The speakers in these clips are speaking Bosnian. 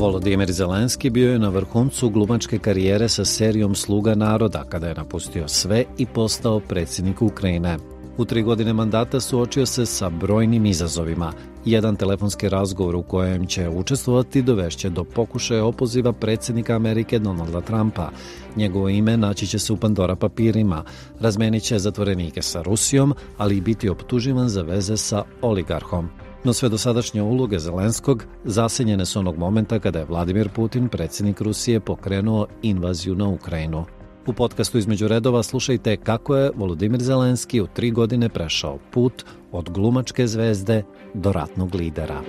Volodimir Zelenski bio je na vrhuncu glumačke karijere sa serijom Sluga naroda, kada je napustio sve i postao predsjednik Ukrajine. U 3 godine mandata suočio se sa brojnim izazovima. Jedan telefonski razgovor u kojem će učestvovati dovešće do pokušaja opoziva predsjednika Amerike Donalda Trumpa. Njegovo ime naći će se u Pandora papirima, razmenit će zatvorenike sa Rusijom, ali i biti optuživan za veze sa oligarhom. No sve dosadašnje uloge Zelenskog zasenjene su onog momenta kada je Vladimir Putin, predsjednik Rusije, pokrenuo invaziju na Ukrajinu. U podcastu Između redova slušajte kako je Volodimir Zelenski u 3 godine prešao put od glumačke zvezde do ratnog lidera.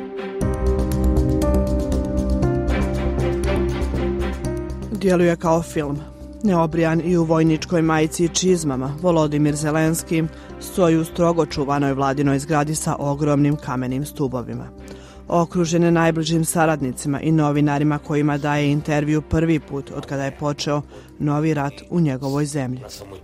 Djeluje kao film. Neobrijan i u vojničkoj majici i čizmama, Volodimir Zelenski stoji u strogo čuvanoj vladinoj zgradi sa ogromnim kamenim stubovima. Okružen je najbližim saradnicima i novinarima kojima daje intervju prvi put od kada je počeo novi rat u njegovoj zemlji.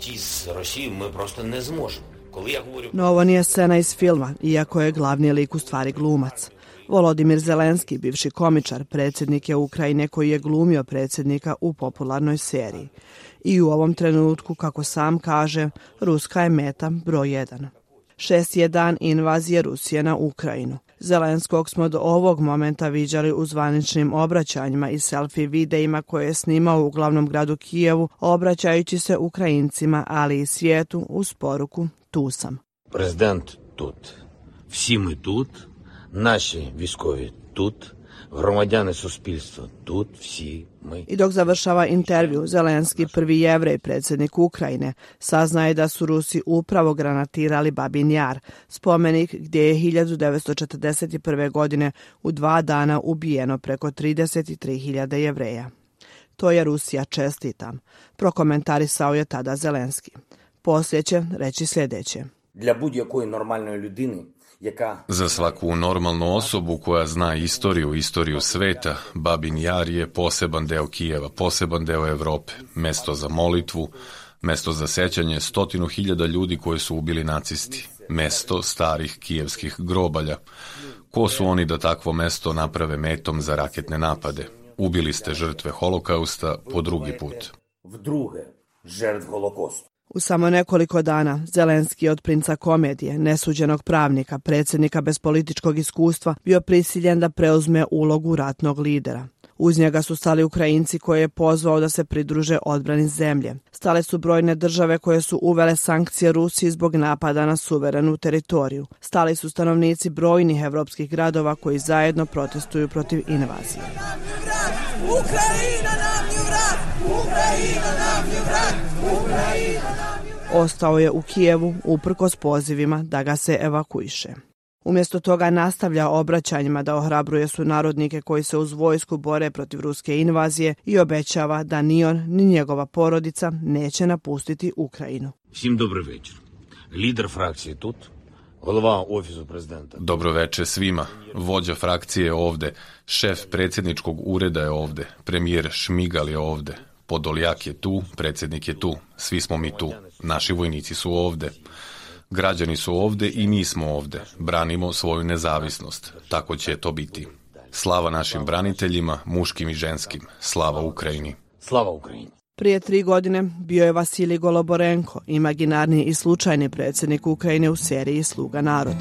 No ovo nije scena iz filma, iako je glavni lik u stvari glumac. Volodimir Zelenski, bivši komičar, predsjednik je Ukrajine koji je glumio predsjednika u popularnoj seriji. I u ovom trenutku, kako sam kaže, Ruska je meta broj 1. 6. je dan invazije Rusije na Ukrajinu. Zelenskog smo do ovog momenta viđali u zvaničnim obraćanjima i selfie videima koje je snimao u glavnom gradu Kijevu, obraćajući se Ukrajincima, ali i svijetu uz poruku "Tu sam". Президент тут. Всі ми тут. Наші військові тут. Громадяни суспільства тут. Всі ми. I dok završava intervju, Zelenski, prvi Jevrej, predsjednik Ukrajine, saznaje da su Rusi upravo granatirali Babin Jar, spomenik gdje je 1941. godine u 2 dana ubijeno preko 33.000 Jevreja. To je Rusija, čestitam, prokomentarisao je tada Zelenski. Poslije će reći sljedeće. Для будь-якої нормальної людини, яка Za svaku normalnu osobu koja zna istoriju sveta, Babin Jar je poseban deo Kijeva, poseban deo Evrope, mesto za molitvu, mesto za sećanje 100.000 ljudi koji su ubili nacisti, mesto starih kijevskih grobalja. Ko su oni da takvo mesto naprave metom za raketne napade? Ubili ste žrtve holokausta po drugi put. вдруге жертв Голокосту. U samo nekoliko dana Zelenski je od princa komedije, nesuđenog pravnika, predsjednika bez političkog iskustva, bio prisiljen da preuzme ulogu ratnog lidera. Uz njega su stali Ukrajinci koje je pozvao da se pridruže odbrani zemlje. Stale su brojne države koje su uvele sankcije Rusiji zbog napada na suverenu teritoriju. Stali su stanovnici brojnih evropskih gradova koji zajedno protestuju protiv invazije. Ukrajina nam je vrat! Ukrajina nam je vrat! Ukrajina nam je vrat! Ostao je u Kijevu uprkos pozivima da ga se evakuiše. Umjesto toga nastavlja obraćanjima da ohrabruje sunarodnike koji se uz vojsku bore protiv ruske invazije i obećava da ni on ni njegova porodica neće napustiti Ukrajinu. Всім добрий вечір. Лідер фракції тут. Голова Офісу президента. Dobro večer svima. Vođa frakcije je ovde, šef predsjedničkog ureda je ovde, premijer Šmigal je ovde, Podoljak je tu, predsjednik je tu, svi smo mi tu, naši vojnici su ovde. Građani su ovde i mi smo ovde. Branimo svoju nezavisnost. Tako će to biti. Slava našim braniteljima, muškim i ženskim. Slava Ukrajini. Слава Україні. Prije 3 godine bio je Vasilij Goloborenko, imaginarni i slučajni predsjednik Ukrajine u seriji Sluga naroda.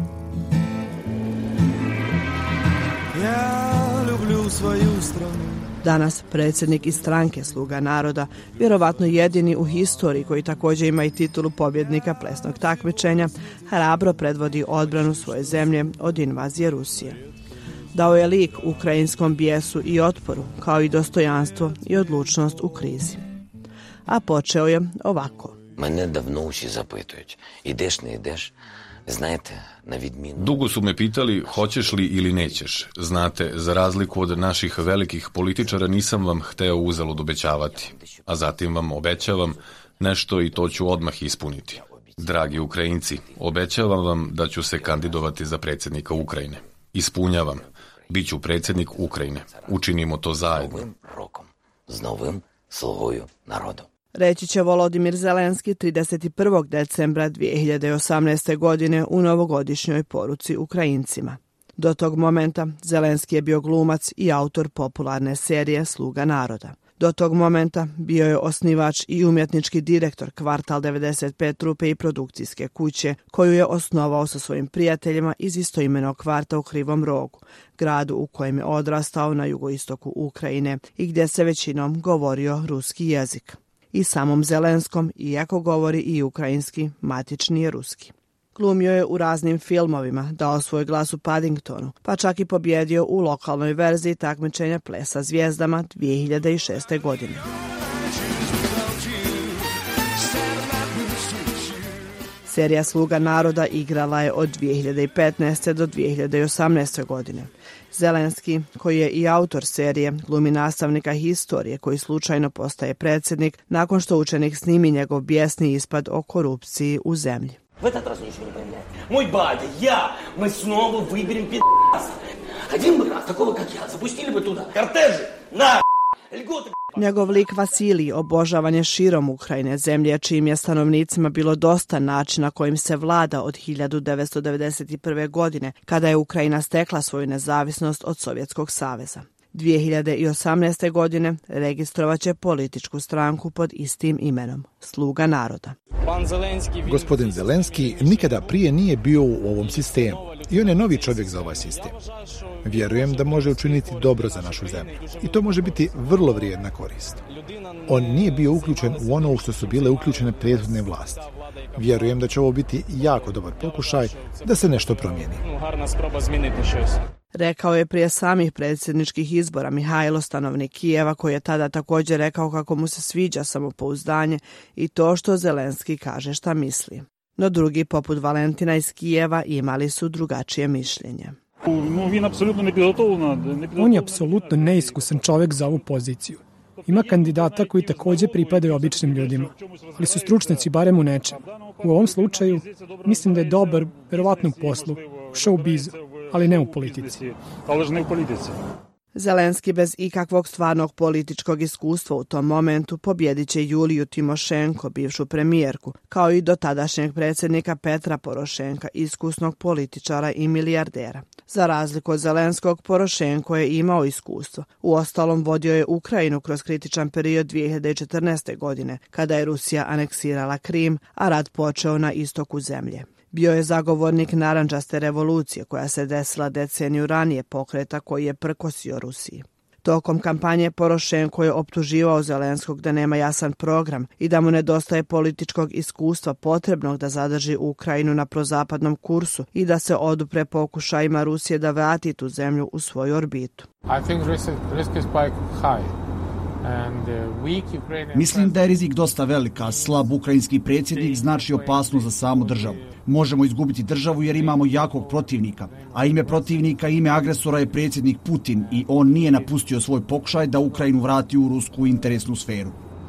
Ja люблю свою страну. Danas predsjednik iz stranke Sluga naroda, vjerovatno jedini u historiji koji također ima i titulu pobjednika plesnog takmičenja, hrabro predvodi odbranu svoje zemlje od invazije Rusije. Dao je lik ukrajinskom bijesu i otporu, kao i dostojanstvo i odlučnost u krizi. A počeo je ovako. Мене давно всі запитують, ідеш, не ідеш. Знаєте, на відміну... Dugo su me pitali hoćeš li ili nećeš. Znate, za razliku od naših velikih političara nisam vam hteo uzalud obećavati. A zatim vam obećavam nešto i to ću odmah ispuniti. Dragi Ukrajinci, obećavam vam da ću se kandidovati za predsjednika Ukrajine. Ispunjavam. Biću predsjednik Ukrajine. Učinimo to zajedno. Новим роком, з новим слугою народу. Reći će Volodimir Zelenski 31. decembra 2018. godine u novogodišnjoj poruci Ukrajincima. Do tog momenta Zelenski je bio glumac i autor popularne serije Sluga naroda. Do tog momenta bio je osnivač i umjetnički direktor Kvartal 95 trupe i produkcijske kuće, koju je osnovao sa svojim prijateljima iz istoimenog kvarta u Krivom Rogu, gradu u kojem je odrastao na jugoistoku Ukrajine i gdje se većinom govorio ruski jezik. I samom Zelenskom, iako govori i ukrajinski, matični je ruski. Glumio je u raznim filmovima, dao svoj glas u Paddingtonu, pa čak i pobjedio u lokalnoj verziji takmičenja Plesa zvijezdama 2006. godine. Serija Sluga naroda igrala je od 2015. do 2018. godine. Zelenski, koji je i autor serije, glumi nastavnika historije koji slučajno postaje predsjednik nakon što učenik snimi njegov bijesni ispad o korupciji u zemlji. В этот раз ничего не поменяет. Мой батя, мы снова выберем пи***аса. Один бы раз, такого как я, запустили бы туда кортежи, льготы. Njegov lik Vasilij obožavan je širom Ukrajine, zemlje čijim je stanovnicima bilo dosta načina kojim se vlada od 1991. godine, kada je Ukrajina stekla svoju nezavisnost od Sovjetskog saveza. 2018. godine registrovaće političku stranku pod istim imenom, Sluga naroda. Gospodin Zelenski nikada prije nije bio u ovom sistemu i on je novi čovjek za ovaj sistem. Vjerujem da može učiniti dobro za našu zemlju i to može biti vrlo vrijedna korist. On nije bio uključen u ono u što su bile uključene prethodne vlasti. Vjerujem da će ovo biti jako dobar pokušaj da se nešto promijeni. Rekao je prije samih predsjedničkih izbora Mihajlo, stanovnik Kijeva, koji je tada također rekao kako mu se sviđa samopouzdanje i to što Zelenski kaže šta misli. No drugi, poput Valentina iz Kijeva, imali su drugačije mišljenje. On je apsolutno neiskusan čovjek za ovu poziciju. Ima kandidata koji također pripadaju običnim ljudima, ali su stručnjaci barem u nečem. U ovom slučaju mislim da je dobar, verovatno u poslu, u showbizu, ali ne u politici. Zelenski bez ikakvog stvarnog političkog iskustva u tom momentu pobjedit će Juliju Timošenko, bivšu premijerku, kao i dotadašnjeg predsjednika Petra Porošenka, iskusnog političara i milijardera. Za razliku od Zelenskog, Porošenko je imao iskustvo. Uostalom vodio je Ukrajinu kroz kritičan period 2014. godine, kada je Rusija aneksirala Krim, a rat počeo na istoku zemlje. Bio je zagovornik narandžaste revolucije koja se desila deceniju ranije, pokreta koji je prkosio Rusiji. Tokom kampanje Porošenko je optuživao Zelenskog da nema jasan program i da mu nedostaje političkog iskustva potrebnog da zadrži Ukrajinu na prozapadnom kursu i da se odupre pokušajima Rusije da vrati tu zemlju u svoju orbitu. Mislim da je rizik dosta velika. Slab ukrajinski predsjednik znači opasnost za samu državu. Možemo izgubiti državu jer imamo jakog protivnika, a ime protivnika, ime agresora je predsjednik Putin i on nije napustio svoj pokušaj da Ukrajinu vrati u rusku interesnu sferu.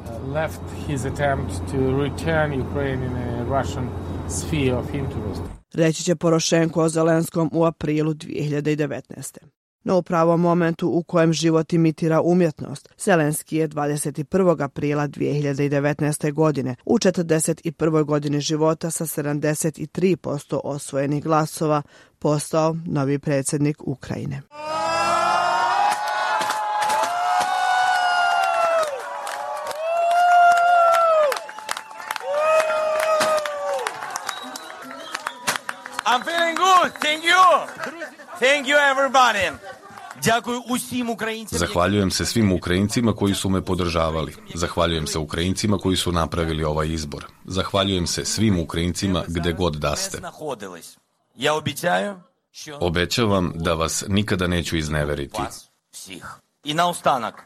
Reći će Porošenko o Zelenskom u aprilu 2019. No u pravom momentu u kojem život imitira umjetnost, Zelenski je 21. aprila 2019. godine u 41. godini života sa 73% osvojenih glasova postao novi predsjednik Ukrajine. I'm feeling good. Thank you. Thank you everybody. Zahvaljujem se svim Ukrajincima koji su me podržavali. Zahvaljujem se Ukrajincima koji su napravili ovaj izbor. Zahvaljujem se svim Ukrajincima gde god da ste. Obećavam da vas nikada neću izneveriti. I na ostanak.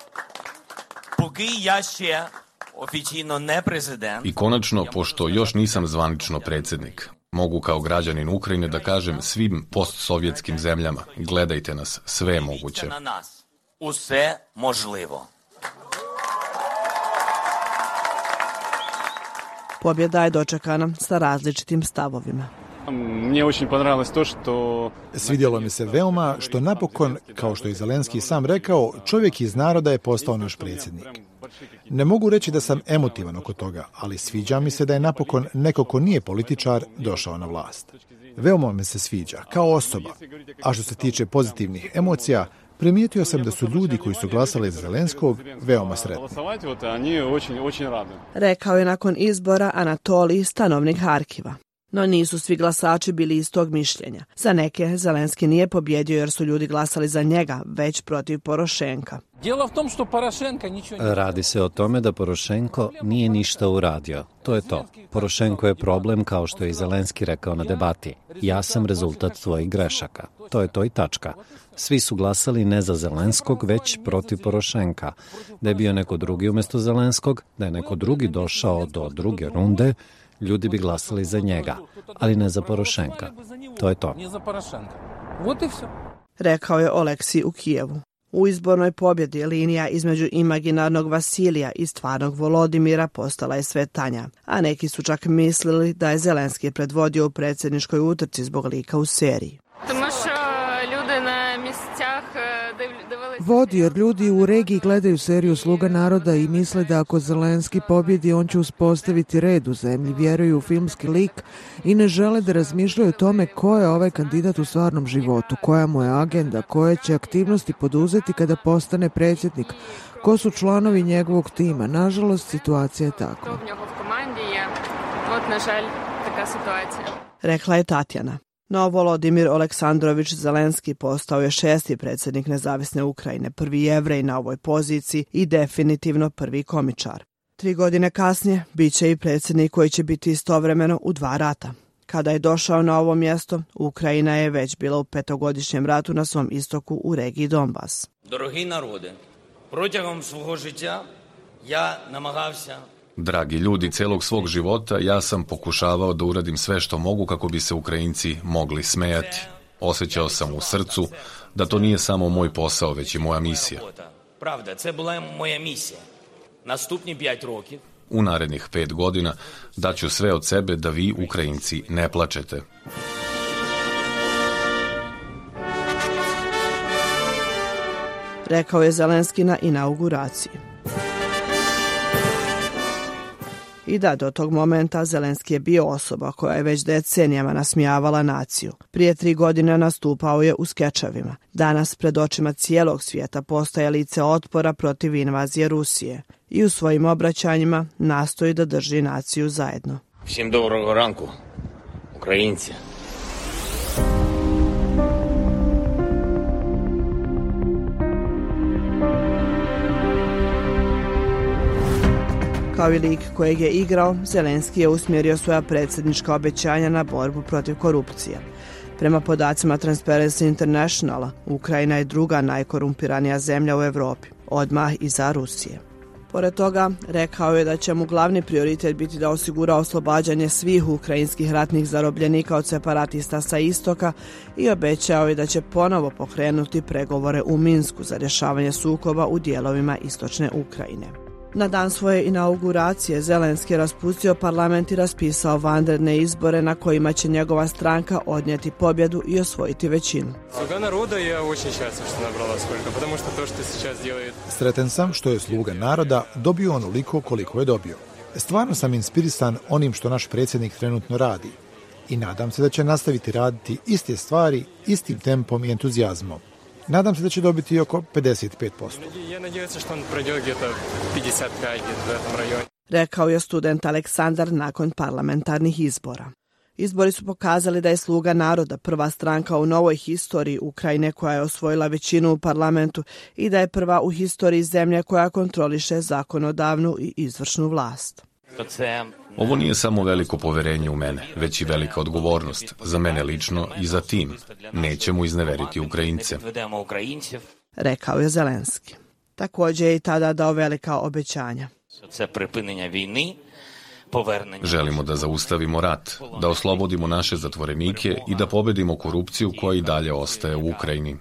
Поки я ще офіційно не президент. I konačno, pošto još nisam zvanično predsjednik, mogu kao građanin Ukrajine da kažem svim postsovjetskim zemljama, gledajte nas, sve je moguće. Усе можливо. Pobjeda je dočekana sa različitim stavovima. Svidjelo mi se veoma što napokon, kao što je Zelenski sam rekao, čovjek iz naroda je postao naš predsjednik. Ne mogu reći da sam emotivan oko toga, ali sviđa mi se da je napokon neko ko nije političar došao na vlast. Veoma me se sviđa, kao osoba. A što se tiče pozitivnih emocija, primijetio sam da su ljudi koji su glasali za Zelenskog veoma sretni. Rekao je nakon izbora Anatolij, stanovnik Harkiva. No nisu svi glasači bili istog mišljenja. Za neke Zelenski nije pobjedio jer su ljudi glasali za njega, već protiv Porošenka. Radi se o tome da Porošenko nije ništa uradio. To je to. Porošenko je problem, kao što je i Zelenski rekao na debati. Ja sam rezultat tvojih grešaka. To je to i tačka. Svi su glasali ne za Zelenskog, već protiv Porošenka. Da je bio neko drugi umjesto Zelenskog, da je neko drugi došao do druge runde, ljudi bi glasali za njega, ali ne za Porošenka. To je to. Rekao je Oleksij u Kijevu. U izbornoj pobjedi linija između imaginarnog Vasilija i stvarnog Volodimira postala je sve tanja, a neki su čak mislili da je Zelenski predvodio u predsjedničkoj utrci zbog lika u seriji. Vodi jer ljudi u regiji gledaju seriju Sluga naroda i misle da ako Zelenski pobjedi, on će uspostaviti red u zemlji, vjeruju u filmski lik i ne žele da razmišljaju o tome ko je ovaj kandidat u stvarnom životu, koja mu je agenda, koje će aktivnosti poduzeti kada postane predsjednik, ko su članovi njegovog tima. Nažalost, situacija je takva. Rekla je Tatjana. No, Volodimir Aleksandrović Zelenski postao je 6. predsjednik nezavisne Ukrajine, prvi Jevrej na ovoj poziciji i definitivno prvi komičar. 3 godine kasnije bit će i predsjednik koji će biti istovremeno u 2 rata. Kada je došao na ovo mjesto, Ukrajina je već bila u 5-godišnjem ratu na svom istoku u regiji Donbas. Дорогі народи, протягом свого життя я намагався. Dragi ljudi, celog svog života ja sam pokušavao da uradim sve što mogu kako bi se Ukrajinci mogli smejati. Osjećao sam u srcu da to nije samo moj posao, već i moja misija. Правда, це була моя місія. Наступні 5 років. U narednih 5 godina daću sve od sebe da vi, Ukrajinci, ne plačete. Rekao je Zelenski na inauguraciji. I da, do tog momenta Zelenski je bio osoba koja je već decenijama nasmijavala naciju. Prije 3 godine nastupao je u skečevima. Danas pred očima cijelog svijeta postaje lice otpora protiv invazije Rusije i u svojim obraćanjima nastoji da drži naciju zajedno. Всім доброго ранку, українці. Kao i lik kojeg je igrao, Zelenski je usmjerio svoja predsjednička obećanja na borbu protiv korupcije. Prema podacima Transparency Internationala, Ukrajina je 2. najkorumpiranija zemlja u Europi, odmah iza Rusije. Pored toga, rekao je da će mu glavni prioritet biti da osigura oslobađanje svih ukrajinskih ratnih zarobljenika od separatista sa istoka i obećao je da će ponovo pokrenuti pregovore u Minsku za rješavanje sukoba u dijelovima istočne Ukrajine. Na dan svoje inauguracije Zelenski je raspustio parlament i raspisao vanredne izbore na kojima će njegova stranka odnijeti pobjedu i osvojiti većinu. Sretan sam što je Sluga naroda dobio onoliko koliko je dobio. Stvarno sam inspirisan onim što naš predsjednik trenutno radi i nadam se da će nastaviti raditi iste stvari, istim tempom i entuzijazmom. Nadam se da će dobiti oko 55%. Rekao je student Aleksandar nakon parlamentarnih izbora. Izbori su pokazali da je Sluga naroda prva stranka u novoj historiji Ukrajine koja je osvojila većinu u parlamentu i da je prva u historiji zemlje koja kontroliše zakonodavnu i izvršnu vlast. Ovo nije samo veliko poverenje u mene, već i velika odgovornost za mene lično i za tim. Nećemo izneveriti Ukrajince. Rekao je Zelenski. Također je i tada dao velika obećanja. Želimo da zaustavimo rat, da oslobodimo naše zatvorenike i da pobedimo korupciju koja i dalje ostaje u Ukrajini.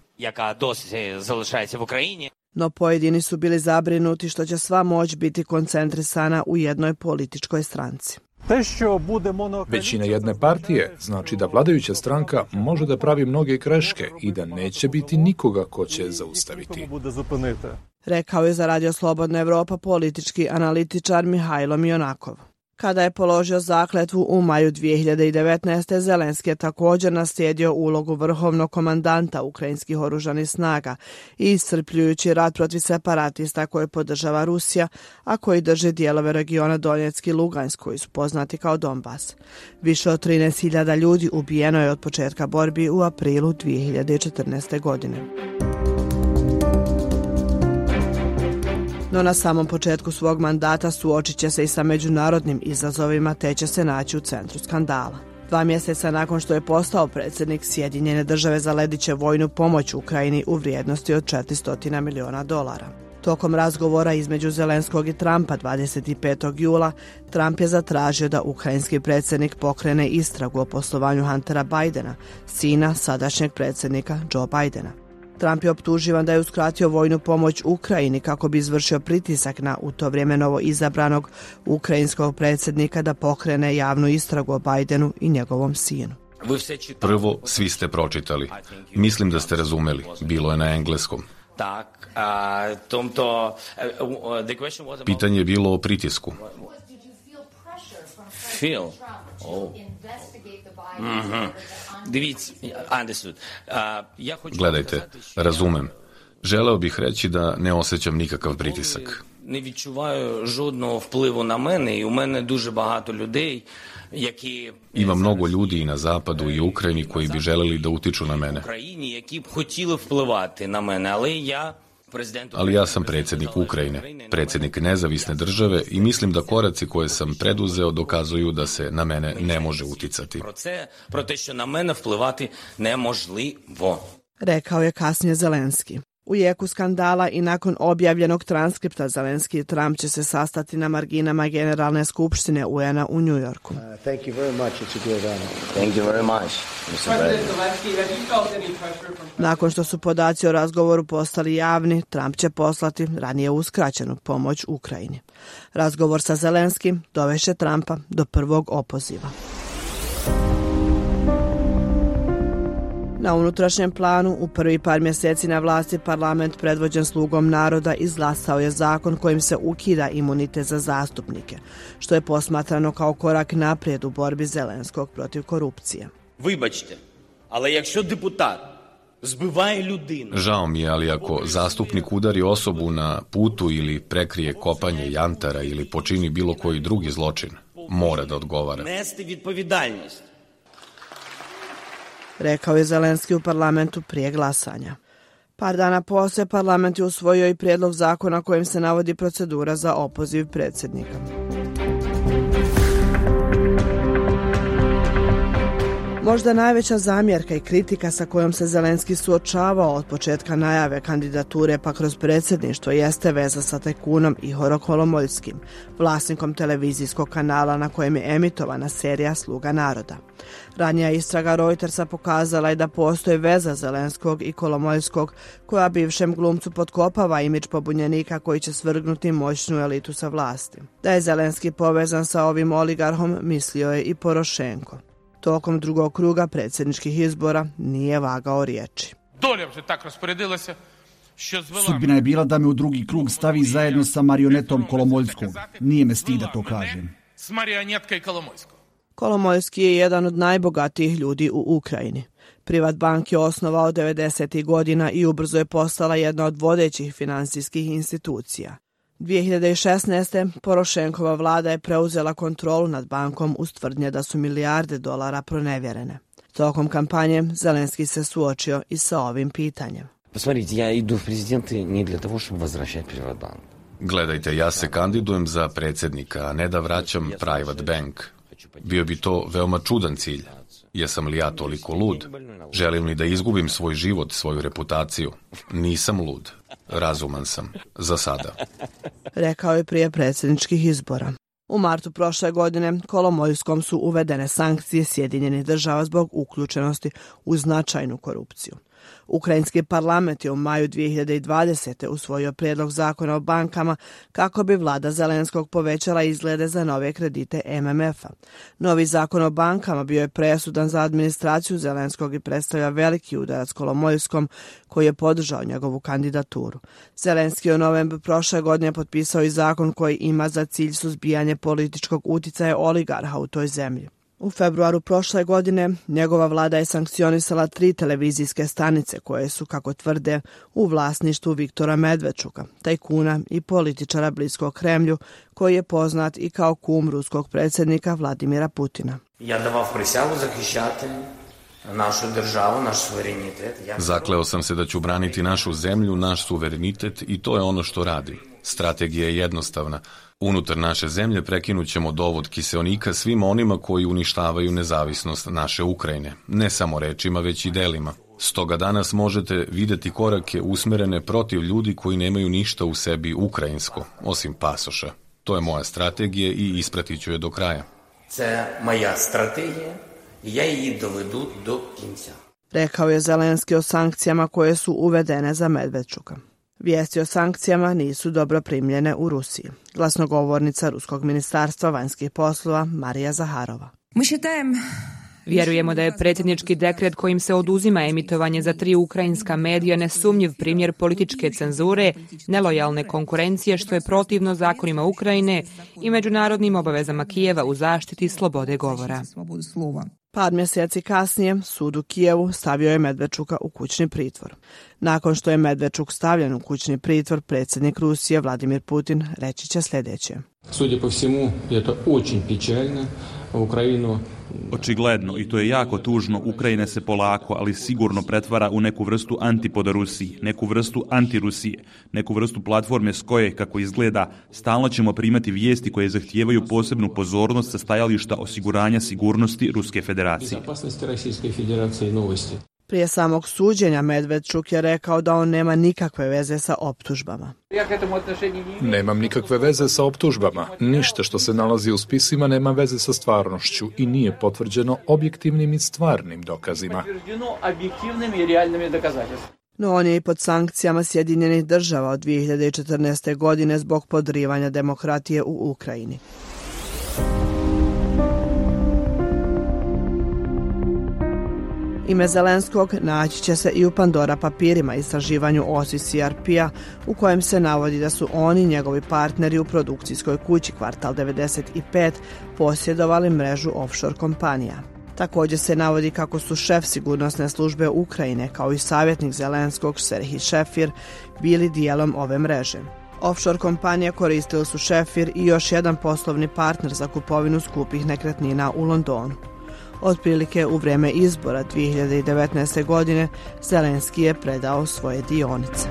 No pojedini su bili zabrinuti što će sva moć biti koncentrisana u jednoj političkoj stranci. Većina jedne partije znači da vladajuća stranka može da pravi mnoge greške i da neće biti nikoga ko će zaustaviti. Rekao je za Radio Slobodna Evropa politički analitičar Mihajlo Mionakov. Kada je položio zakletvu u maju 2019. Zelenski je također naslijedio ulogu vrhovnog komandanta ukrajinskih oružanih snaga i iscrpljujući rat protiv separatista koje podržava Rusija, a koji drže dijelove regiona Donjeck i Lugansk koji su poznati kao Donbas. Više od 13.000 ljudi ubijeno je od početka borbi u aprilu 2014. godine. No na samom početku svog mandata suočit će se i sa međunarodnim izazovima te će se naći u centru skandala. 2 mjeseca nakon što je postao predsjednik, Sjedinjene države zaledit će vojnu pomoć Ukrajini u vrijednosti od $400 miliona. Tokom razgovora između Zelenskog i Trumpa 25. jula, Trump je zatražio da ukrajinski predsjednik pokrene istragu o poslovanju Huntera Bidena, sina sadašnjeg predsjednika Joe Bidena. Trump je optuživan da je uskratio vojnu pomoć Ukrajini kako bi izvršio pritisak na u to vrijeme novo izabranog ukrajinskog predsjednika da pokrene javnu istragu o Bidenu i njegovom sinu. Prvo, svi ste pročitali. Mislim da ste razumeli. Bilo je na engleskom. Pitanje je bilo o pritisku. Gledajte, razumem. Želeo bih reći da ne osjećam nikakav pritisak. Не відчуваю жодного впливу на мене, і у мене дуже багато людей, які Ima mnogo ljudi i na zapadu i u Ukrajini koji bi želeli da utiču na mene. Україні, які б хотіли впливати на мене, але я Ali ja sam predsjednik Ukrajine, predsjednik nezavisne države i mislim da koraci koje sam preduzeo dokazuju da se na mene ne može uticati. Про те, що на мене впливати неможливо. Rekao je kasnije Zelenski. U jeku skandala i nakon objavljenog transkripta Zelenski i Trump će se sastati na marginama Generalne skupštine UN-a u New Yorku. Thank you very much. It's a great honor. Thank you very much. Nakon što su podaci o razgovoru postali javni, Trump će poslati ranije uskraćenu pomoć Ukrajini. Razgovor sa Zelenskim dovešće Trumpa do prvog opoziva. Na unutrašnjem planu, u prvi par mjeseci na vlasti parlament predvođen Slugom naroda izglasao je zakon kojim se ukida imunitet za zastupnike, što je posmatrano kao korak naprijed u borbi Zelenskog protiv korupcije. Вибачте, але якщо депутат збиває людину... Žao mi je, ali ako zastupnik udari osobu na putu ili prekrije kopanje jantara ili počini bilo koji drugi zločin, mora da odgovara. Нести відповідальність. Rekao je Zelenski u parlamentu prije glasanja. Par dana poslije parlament je usvojio i prijedlog zakona kojim se navodi procedura za opoziv predsjednika. Možda najveća zamjerka i kritika sa kojom se Zelenski suočavao od početka najave kandidature pa kroz predsjedništvo jeste veza sa tajkunom Ihorom Kolomoljskim, vlasnikom televizijskog kanala na kojem je emitovana serija Sluga naroda. Ranija istraga Reutersa pokazala je da postoji veza Zelenskog i Kolomoljskog koja bivšem glumcu potkopava imidž pobunjenika koji će svrgnuti moćnu elitu sa vlasti. Da je Zelenski povezan sa ovim oligarhom mislio je i Porošenko. Tokom drugog kruga predsjedničkih izbora nije vagao riječi. Sudbina je bila da me u drugi krug stavi zajedno sa marionetom Kolomoljskog. Nije me stid da to kažem. Kolomoljski je jedan od najbogatijih ljudi u Ukrajini. Privatbank je osnovao 90. godina i ubrzo je postala jedna od vodećih financijskih institucija. 2016. Porošenkova vlada je preuzela kontrolu nad bankom uz tvrdnje da su milijarde dolara pronevjerene. Tokom kampanje Zelenski se suočio i sa ovim pitanjem. Посмотрите, я иду в президенты не для того, чтобы возвращать Приватбанк. Gledajte, ja se kandidujem za predsjednika, a ne da vraćam Private Bank. Bio bi to veoma čudan cilj. Jesam li ja toliko lud? Želim li da izgubim svoj život, svoju reputaciju? Nisam lud. Razuman sam. Za sada. Rekao je prije predsjedničkih izbora. U martu prošle godine Kolomoljskom su uvedene sankcije Sjedinjenih država zbog uključenosti u značajnu korupciju. Ukrajinski parlament je u maju 2020. usvojio prijedlog zakona o bankama kako bi vlada Zelenskog povećala izglede za nove kredite MMF-a. Novi zakon o bankama bio je presudan za administraciju Zelenskog i predstavlja veliki udarac Kolomoiskom koji je podržao njegovu kandidaturu. Zelenski je u novembru prošle godine potpisao i zakon koji ima za cilj suzbijanje političkog uticaja oligarha u toj zemlji. U februaru prošle godine njegova vlada je sankcionisala 3 televizijske stanice koje su, kako tvrde, u vlasništvu Viktora Medvedčuka, tajkuna i političara bliskog Kremlju, koji je poznat i kao kum ruskog predsjednika Vladimira Putina. Ja davao prisegu zaštićati našu državu, naš suverenitet. Zakleo sam se da ću braniti našu zemlju, naš suverenitet i to je ono što radim. Strategija je jednostavna. Unutar naše zemlje prekinut ćemo dovod kiseonika svima onima koji uništavaju nezavisnost naše Ukrajine. Ne samo rečima, već i delima. Stoga danas možete vidjeti korake usmerene protiv ljudi koji nemaju ništa u sebi ukrajinsko, osim pasoša. To je moja strategija i ispratit ću je do kraja. Це моя strategija i ja її доведу до кінця. Rekao je Zelenski o sankcijama koje su uvedene za Medvedčuka. Vijesti o sankcijama nisu dobro primljene u Rusiji. Glasnogovornica Ruskog ministarstva vanjskih poslova Marija Zaharova. Vjerujemo da je predsjednički dekret kojim se oduzima emitovanje za 3 ukrajinska medija nesumnjiv primjer političke cenzure, nelojalne konkurencije što je protivno zakonima Ukrajine i međunarodnim obavezama Kijeva u zaštiti slobode govora. Par mjeseci kasnije, sud u Kijevu stavio je Medvedčuka u kućni pritvor. Nakon što je Medvedčuk stavljen u kućni pritvor, predsjednik Rusije Vladimir Putin reći će sljedeće. Судя по всему, это очень печально. Ukrajinu. Očigledno, i to je jako tužno, Ukrajina se polako, ali sigurno pretvara u neku vrstu antipoda Rusiji, neku vrstu antirusije, neku vrstu platforme s koje, kako izgleda, stalno ćemo primati vijesti koje zahtijevaju posebnu pozornost sa stajališta osiguranja sigurnosti Ruske federacije. Prije samog suđenja Medvedčuk je rekao da on nema nikakve veze sa optužbama. Nemam nikakve veze sa optužbama. Ništa što se nalazi u spisima nema veze sa stvarnošću i nije potvrđeno objektivnim i stvarnim dokazima. No on je i pod sankcijama Sjedinjenih država od 2014. godine zbog podrivanja demokratije u Ukrajini. Ime Zelenskog naći će se i u Pandora papirima, istraživanju OSI-CRP-a u kojem se navodi da su oni i njegovi partneri u produkcijskoj kući Kvartal 95 posjedovali mrežu offshore kompanija. Također se navodi kako su šef sigurnosne službe Ukrajine kao i savjetnik Zelenskog Serhij Šefir bili dijelom ove mreže. Offshore kompanije koristili su Šefir i još jedan poslovni partner za kupovinu skupih nekretnina u Londonu. Otprilike u vrijeme izbora 2019. godine Zelenski je predao svoje dionice.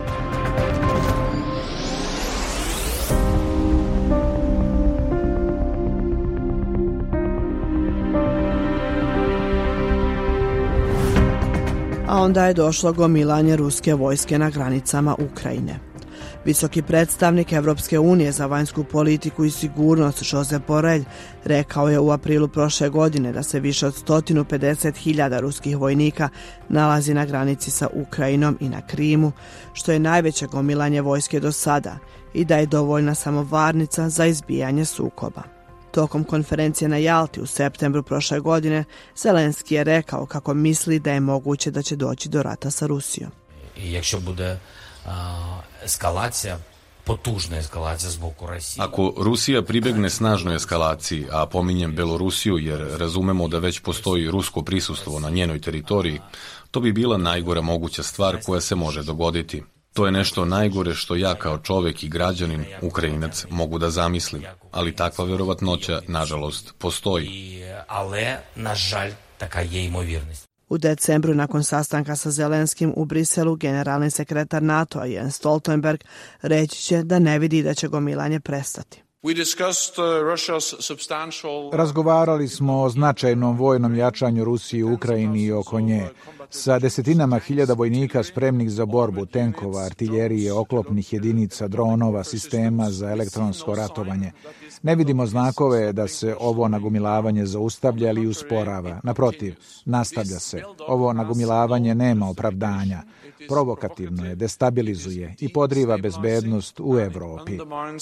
A onda je došlo gomilanje ruske vojske na granicama Ukrajine. Visoki predstavnik Evropske unije za vanjsku politiku i sigurnost Josep Borrell rekao je u aprilu prošle godine da se više od 150.000 ruskih vojnika nalazi na granici sa Ukrajinom i na Krimu, što je najveće gomilanje vojske do sada i da je dovoljna samo varnica za izbijanje sukoba. Tokom konferencije na Jalti u septembru prošle godine, Zelenski je rekao kako misli da je moguće da će doći do rata sa Rusijom. Якщо буде ескалація, потужна ескалація з боку Росії. Ako Rusija pribjegne snažnoj eskalaciji, a pominjem Belorusiju jer razumemo da već postoji rusko prisustvo na njenoj teritoriji, to bi bila najgora moguća stvar koja se može dogoditi. To je nešto najgore što ja kao čovjek i građanin, Ukrajinac, mogu da zamislim, ali takva vjerovatnoća, nažalost, postoji. Але, на жаль, така є ймовірність. U decembru, nakon sastanka sa Zelenskim u Briselu, generalni sekretar NATO-a Jens Stoltenberg reći će da ne vidi da će gomilanje prestati. Razgovarali smo o značajnom vojnom jačanju Rusije u Ukrajini i oko nje, sa desetinama hiljada vojnika spremnih za borbu, tenkova, artiljerije, oklopnih jedinica, dronova, sistema za elektronsko ratovanje. Ne vidimo znakove da se ovo nagomilavanje zaustavlja ili usporava. Naprotiv, nastavlja se. Ovo nagomilavanje nema opravdanja. Provokativno je, destabilizuje i podriva bezbednost u Evropi.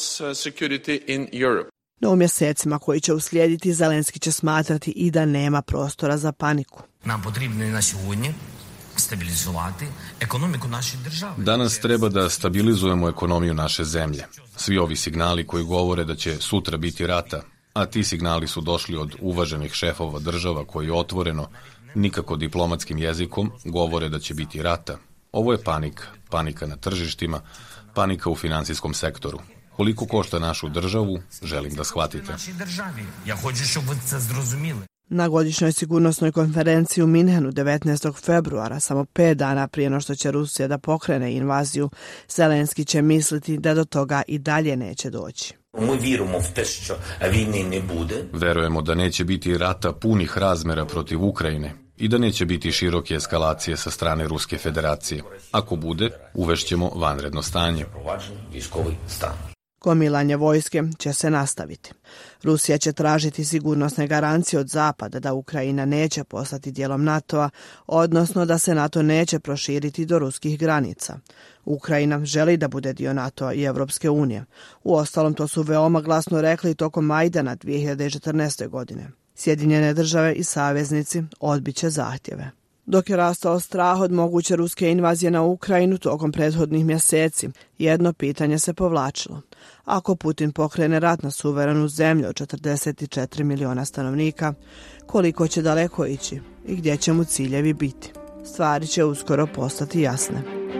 No u mjesecima koji će uslijediti, Zelenski će smatrati i da nema prostora za paniku. Nam potrebno je na sьогодні stabilizovati ekonomiku naše države. Danas treba da stabilizujemo ekonomiju naše zemlje. Svi ovi signali koji govore da će sutra biti rata, a ti signali su došli od uvaženih šefova država koji otvoreno, nikako diplomatskim jezikom, govore da će biti rata. Ovo je panika. Panika na tržištima, panika u finansijskom sektoru. Koliko košta našu državu, želim da shvatite. Na godišnjoj sigurnosnoj konferenciji u Minhenu 19. februara, samo 5 dana prije no što će Rusija da pokrene invaziju, Zelenski će misliti da do toga i dalje neće doći. Verujemo da neće biti rata punih razmera protiv Ukrajine i da neće biti široke eskalacije sa strane Ruske federacije. Ako bude, uvešćemo vanredno stanje. Gomilanje vojske će se nastaviti. Rusija će tražiti sigurnosne garancije od Zapada da Ukrajina neće postati dijelom NATO-a, odnosno da se NATO neće proširiti do ruskih granica. Ukrajina želi da bude dio NATO-a i Evropske unije. Uostalom, to su veoma glasno rekli tokom Majdana 2014. godine. Sjedinjene države i saveznici odbit će zahtjeve. Dok je rastao strah od moguće ruske invazije na Ukrajinu tokom prethodnih mjeseci, jedno pitanje se povlačilo. Ako Putin pokrene rat na suverenu zemlju od 44 miliona stanovnika, koliko će daleko ići i gdje će mu ciljevi biti? Stvari će uskoro postati jasne.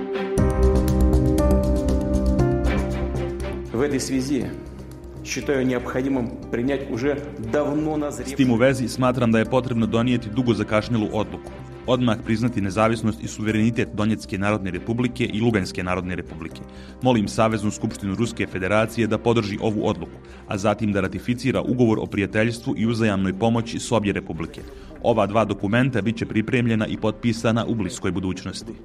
S tim u vezi smatram da je potrebno donijeti dugo zakašnjelu odluku. Odmah priznati nezavisnost i suverenitet Donjetske narodne republike i Luganske narodne republike. Molim Saveznu skupštinu Ruske federacije da podrži ovu odluku, a zatim da ratificira ugovor o prijateljstvu i uzajamnoj pomoći s obje republike. Ova dva dokumenta bit će pripremljena i potpisana u bliskoj budućnosti.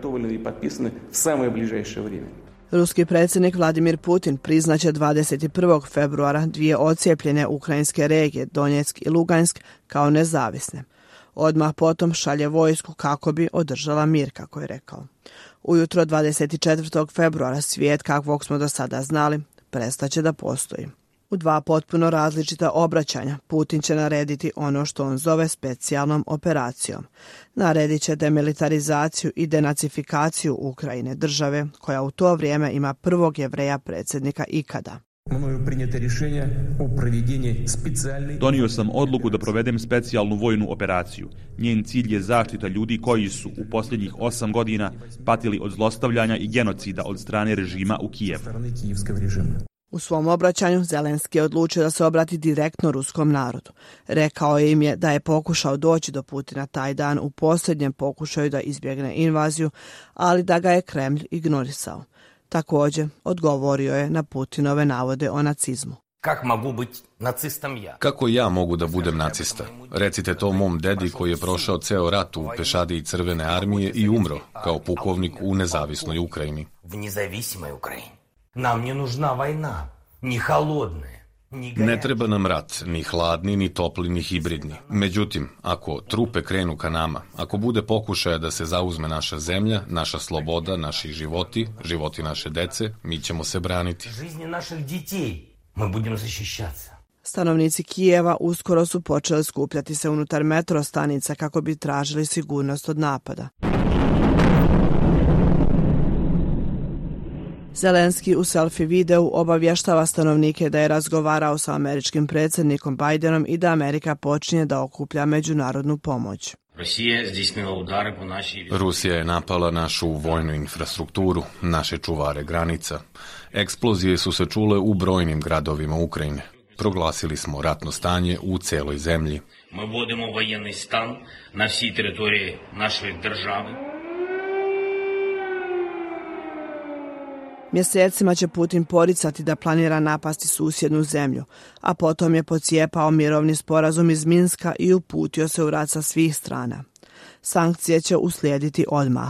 Ruski predsjednik Vladimir Putin priznaće 21. februara dvije ocijepljene ukrajinske regije, Donjeck i Lugansk, kao nezavisne. Odmah potom šalje vojsku kako bi održala mir, kako je rekao. Ujutro 24. februara svijet, kakvog smo do sada znali, prestaće da postoji. U dva potpuno različita obraćanja Putin će narediti ono što on zove specijalnom operacijom. Naredit će demilitarizaciju i denacifikaciju Ukrajine, države koja u to vrijeme ima prvog Jevreja predsjednika ikada. Donio sam odluku da provedem specijalnu vojnu operaciju. Njen cilj je zaštita ljudi koji su u posljednjih 8 godina patili od zlostavljanja i genocida od strane režima u Kijevu. U svom obraćanju Zelenski je odlučio da se obrati direktno ruskom narodu. Rekao im je da je pokušao doći do Putina taj dan u posljednjem pokušaju da izbjegne invaziju, ali da ga je Kremlj ignorisao. Također, odgovorio je na Putinove navode o nacizmu. Kako ja mogu da budem nacista? Recite to mom dedi koji je prošao ceo rat u pešadiji Crvene armije i umro kao pukovnik u nezavisnoj Ukrajini. Nam ne nužna vojna, ni halodna. Ne treba nam rat, ni hladni, ni topli, ni hibridni. Međutim, ako trupe krenu ka nama, ako bude pokušaja da se zauzme naša zemlja, naša sloboda, naši životi, životi naše dece, mi ćemo se braniti. Stanovnici Kijeva uskoro su počeli skupljati se unutar metro stanica kako bi tražili sigurnost od napada. Zelenski u selfie videu obavještava stanovnike da je razgovarao sa američkim predsjednikom Bajdenom i da Amerika počinje da okuplja međunarodnu pomoć. Rusija je napala našu vojnu infrastrukturu, naše čuvare granica. Eksplozije su se čule u brojnim gradovima Ukrajine. Proglasili smo ratno stanje u celoj zemlji. Mi vodimo vojenni stan na всій території нашої держави. Mjesecima će Putin poricati da planira napasti susjednu zemlju, a potom je pocijepao mirovni sporazum iz Minska i uputio se u rat sa svih strana. Sankcije će uslijediti odmah.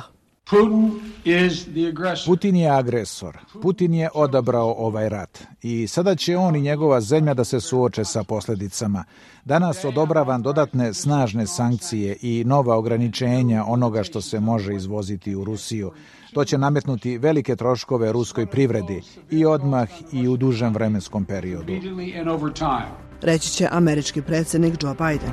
Putin je agresor. Putin je odabrao ovaj rat. I sada će on i njegova zemlja da se suoče sa posljedicama. Danas odobravam dodatne snažne sankcije i nova ograničenja onoga što se može izvoziti u Rusiju. To će nametnuti velike troškove ruskoj privredi i odmah i u dužem vremenskom periodu. Reći će američki predsjednik Joe Biden.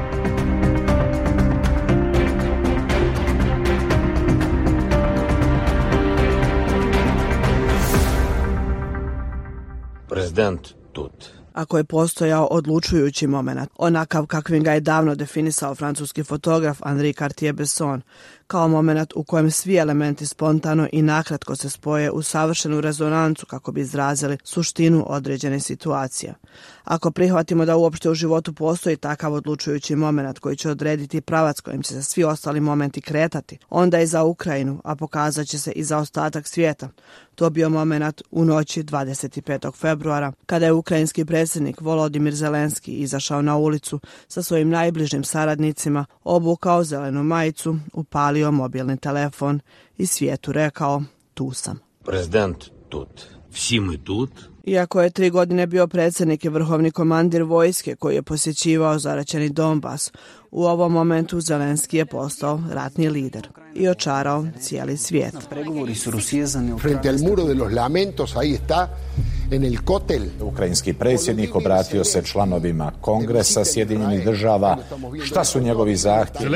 Prezident tut. Ako je postojao odlučujući moment, onakav kakvim ga je davno definisao francuski fotograf Henri Cartier-Bresson, kao moment u kojem svi elementi spontano i nakratko se spoje u savršenu rezonancu kako bi izrazili suštinu određene situacije. Ako prihvatimo da uopšte u životu postoji takav odlučujući moment koji će odrediti pravac kojim će se svi ostali momenti kretati, onda je za Ukrajinu, a pokazat će se i za ostatak svijeta, to bio moment u noći 25. februara, kada je ukrajinski predsjednik Volodimir Zelenski izašao na ulicu sa svojim najbližim saradnicima, obukao zelenu majicu, upalio mobilni telefon i svijetu rekao: tu sam. Prezident tut. Vsi mi tut. Iako je 3 godine bio predsjednik i vrhovni komandir vojske koji je posjećivao zaraćeni Donbas, u ovom momentu Zelenski je postao ratni lider i očarao cijeli svijet. Frente al muro de los lamentos, ahí está, en el kotel. Ukrajinski predsjednik obratio se članovima Kongresa Sjedinjenih država. Šta su njegovi zahtjevi?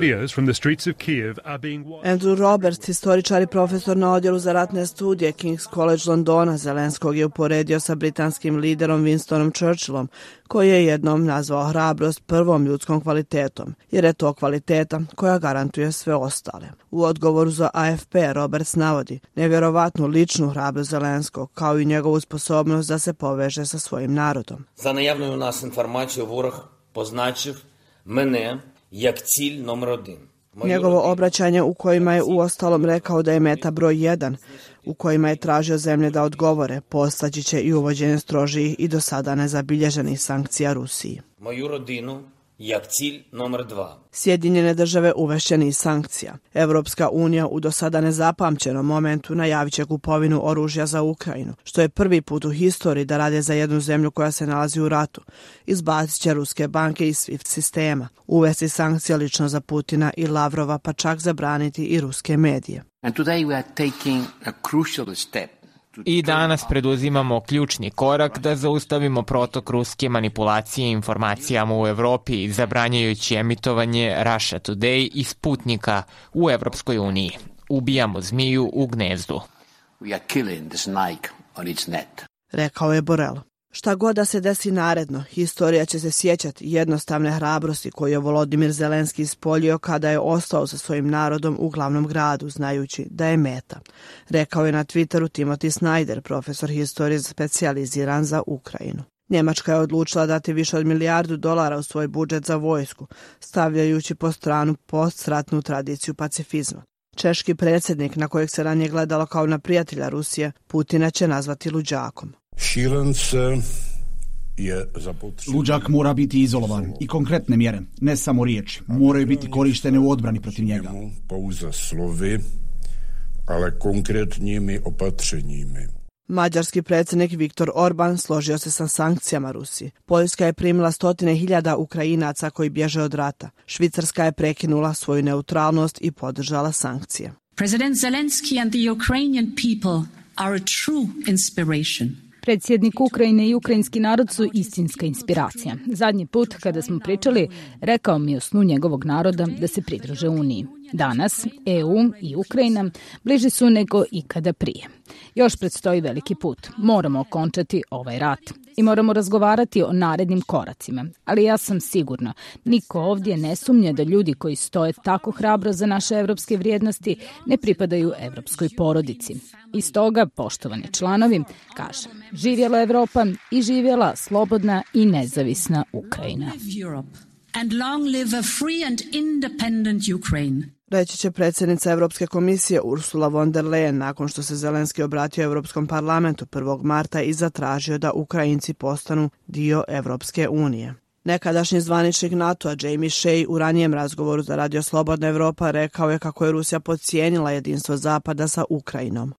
Andrew Roberts, historičar i profesor na odjelu za ratne studije King's College Londona, Zelenskog je uporedio sa britanskim liderom Winstonom Churchillom, koji je jednom nazvao hrabrost prvom ljudskom kvalitetom, jer je to kvaliteta koja garantuje sve ostale. U odgovoru za AFP Roberts navodi nevjerovatnu ličnu hrabrost Zelenskog, kao i njegovu sposobnost da se poveže sa svojim narodom. За наявною у нас інформацією ворог позначив мене як ціль номер 1. Njegovo obraćanje u kojima je uostalom rekao da je meta broj 1, u kojima je tražio zemlje da odgovore, postaći će i uvođenje strožijih i do sada nezabilježenih sankcija Rusiji. Мою родину як ціль номер 2. Sjedinjene države uvešće niz sankcija. Evropska unija u do sada nezapamćenom momentu najavit će kupovinu oružja za Ukrajinu, što je prvi put u historiji da rade za jednu zemlju koja se nalazi u ratu. Izbacit će ruske banke iz SWIFT sistema, uvesti sankcije lično za Putina i Lavrova, pa čak zabraniti i ruske medije. And today we are taking a crucial step. I danas preduzimamo ključni korak da zaustavimo protok ruske manipulacije informacijama u Evropi, zabranjajući emitovanje Russia Today i Sputnika u Evropskoj uniji. Ubijamo zmiju u gnezdu. We are killing the snake on its net. Rekao je Borrell. Šta god da se desi naredno, historija će se sjećati jednostavne hrabrosti koju je Volodimir Zelenski ispoljio kada je ostao sa svojim narodom u glavnom gradu, znajući da je meta. Rekao je na Twitteru Timothy Snyder, profesor historije specijaliziran za Ukrajinu. Njemačka je odlučila dati više od $1 milijardu u svoj budžet za vojsku, stavljajući po stranu postratnu tradiciju pacifizma. Češki predsjednik, na kojeg se ranije gledalo kao na prijatelja Rusije, Putina će nazvati luđakom. Luđak mora biti izolovan i konkretne mjere, ne samo riječi, moraju biti korištene u odbrani protiv njega. Mađarski predsjednik Viktor Orban složio se sa sankcijama Rusiji. Poljska je primila 100.000 Ukrajinaca koji bježe od rata. Švicarska je prekinula svoju neutralnost i podržala sankcije. President Zelensky and the Ukrainian people are a true inspiration. Predsjednik Ukrajine i ukrajinski narod su istinska inspiracija. Zadnji put kada smo pričali, rekao mi o snu njegovog naroda da se pridruže Uniji. Danas EU i Ukrajina bliži su nego ikada prije. Još predstoji veliki put. Moramo okončati ovaj rat i moramo razgovarati o narednim koracima. Ali ja sam sigurna, niko ovdje ne sumnja da ljudi koji stoje tako hrabro za naše evropske vrijednosti ne pripadaju evropskoj porodici. I stoga, poštovani članovi, kažem, živjela Evropa i živjela slobodna i nezavisna Ukrajina. And long live a free and independent Ukraine. reći će predsjednica Evropske komisije Ursula von der Leyen nakon što se Zelenski obratio Evropskom parlamentu 1. marta i zatražio da Ukrajinci postanu dio Evropske unije. Nekadašnji zvaničnik NATO-a Jamie Shea u ranijem razgovoru za Radio Slobodna Evropa rekao je kako je Rusija podcijenila jedinstvo Zapada sa Ukrajinom.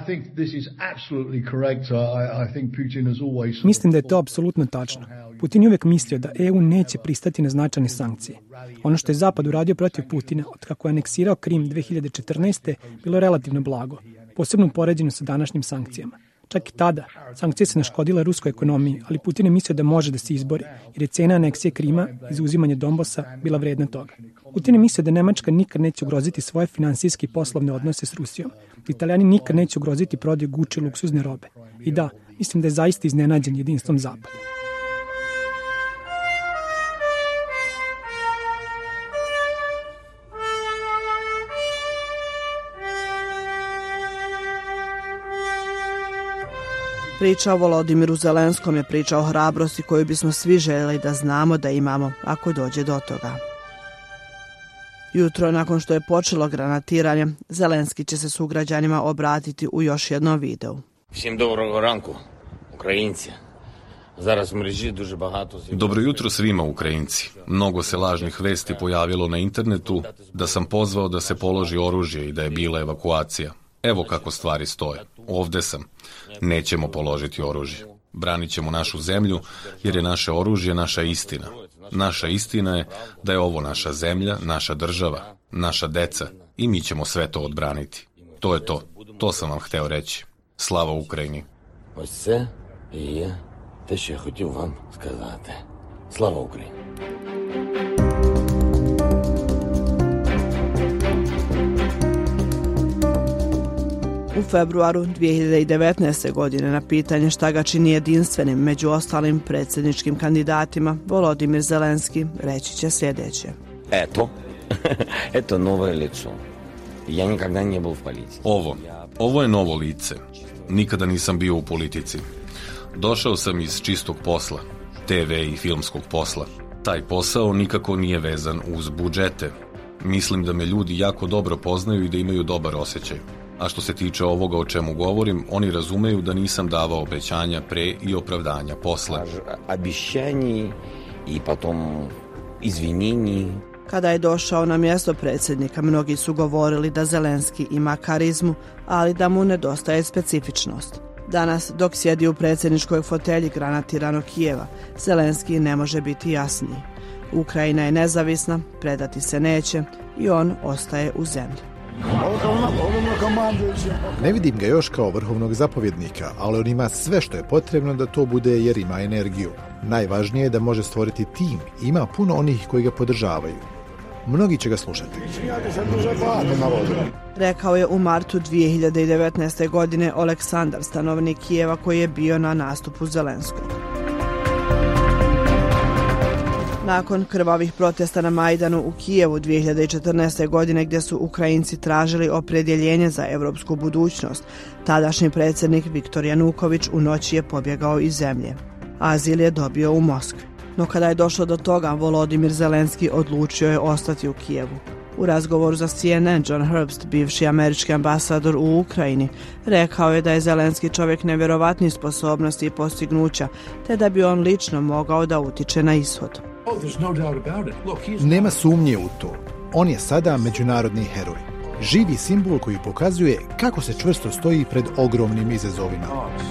Mislim da je to apsolutno tačno. Putin je uvijek mislio da EU neće pristati na značajne sankcije. Ono što je Zapad uradio protiv Putina od kako je aneksirao Krim 2014. bilo relativno blago, posebno u poređenju sa današnjim sankcijama. Čak i tada, sankcije se naškodile ruskoj ekonomiji, ali Putin je mislio da može da se izbori, jer je cena aneksije Krima i zauzimanje Donbasa bila vredna toga. Putin je mislio da Nemačka nikad neće ugroziti svoje finansijske i poslovne odnose s Rusijom, da Italijani nikad neće ugroziti prodaju Gucci luksuzne robe. I da, mislim da je zaista iznenađen jedinstvom Zapada. Priča o Volodimiru Zelenskom je priča o hrabrosti koju bismo svi željeli da znamo da imamo ako dođe do toga. Jutro, nakon što je počelo granatiranje, Zelenski će se sugrađanima obratiti u još jednom videu. Всім доброго ранку, українці. Зараз в мережі дуже багато... Dobro jutro svima Ukrajinci. Mnogo se lažnih vesti pojavilo na internetu da sam pozvao da se položi oružje i da je bila evakuacija. Evo kako stvari stoje. Ovde sam. Nećemo položiti oružje. Branit ćemo našu zemlju jer je naše oružje naša istina. Naša istina je da je ovo naša zemlja, naša država, naša deca i mi ćemo sve to odbraniti. To je to. To sam vam hteo reći. Slava Ukrajini. Ось це і є те, що я хотів вам сказати. Слава Україні. U februaru 2019. godine na pitanje šta ga čini jedinstvenim među ostalim predsjedničkim kandidatima, Volodimir Zelenski reći će sljedeće. Eto novo lice. Ja nikada nije bio u policiji. Ovo je novo lice. Nikada nisam bio u politici. Došao sam iz čistog posla, TV i filmskog posla. Taj posao nikako nije vezan uz budžete. Mislim da me ljudi jako dobro poznaju i da imaju dobar osjećaj. A što se tiče ovoga o čemu govorim, oni razumeju da nisam davao obećanja pre i opravdanja posle. Obećanje i potom izvinjenje. Kada je došao na mjesto predsjednika, mnogi su govorili da Zelenski ima karizmu, ali da mu nedostaje specifičnost. Danas, dok sjedi u predsjedničkoj fotelji granatiranog Kijeva, Zelenski ne može biti jasniji. Ukrajina je nezavisna, predati se neće i on ostaje u zemlji. Ne vidim ga još kao vrhovnog zapovjednika, ali on ima sve što je potrebno da to bude jer ima energiju. Najvažnije je da može stvoriti tim i ima puno onih koji ga podržavaju. Mnogi će ga slušati. Rekao je u martu 2019. godine Oleksandar, stanovnik Kijeva koji je bio na nastupu Zelenskog. Nakon krvavih protesta na Majdanu u Kijevu 2014. godine gdje su Ukrajinci tražili opredjeljenje za europsku budućnost, tadašnji predsjednik Viktor Januković u noći je pobjegao iz zemlje. Azil je dobio u Moskvi. No kada je došlo do toga, Volodimir Zelenski odlučio je ostati u Kijevu. U razgovoru za CNN, John Herbst, bivši američki ambasador u Ukrajini, rekao je da je Zelenski čovjek nevjerovatnih sposobnosti i postignuća, te da bi on lično mogao da utiče na ishod. Nema sumnje u to. On je sada međunarodni heroj. Živi simbol koji pokazuje kako se čvrsto stoji pred ogromnim izazovima.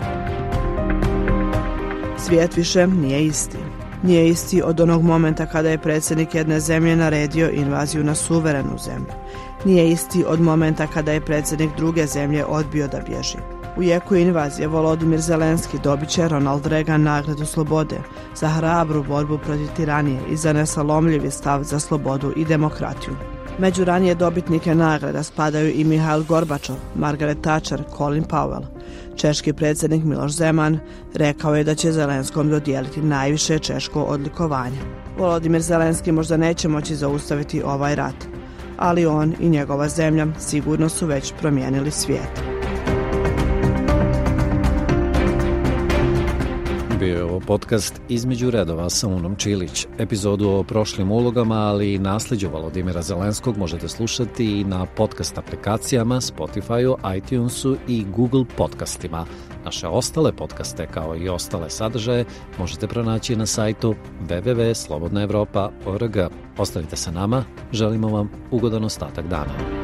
Svijet više nije isti. Nije isti od onog momenta kada je predsjednik jedne zemlje naredio invaziju na suverenu zemlju. Nije isti od momenta kada je predsjednik druge zemlje odbio da bježi. U jeku invazije Volodimir Zelenski dobit će Ronald Reagan nagradu slobode za hrabru borbu protiv tiranije i za nesalomljivi stav za slobodu i demokratiju. Među ranije dobitnike nagrada spadaju i Mihail Gorbačov, Margaret Thatcher, Colin Powell. Češki predsjednik Miloš Zeman rekao je da će Zelenskom dodijeliti najviše češko odlikovanje. Volodimir Zelenski možda neće moći zaustaviti ovaj rat, ali on i njegova zemlja sigurno su već promijenili svijet. Bio je ovo podcast Između redova sa Unom Čilić. Epizodu o prošlim ulogama, ali i nasleđu Volodimira Zelenskog možete slušati i na podcast aplikacijama, Spotify-u, iTunesu i Google podcastima. Naše ostale podcaste, kao i ostale sadržaje, možete pronaći na sajtu www.slobodnaevropa.org. Ostanite sa nama, želimo vam ugodan ostatak dana.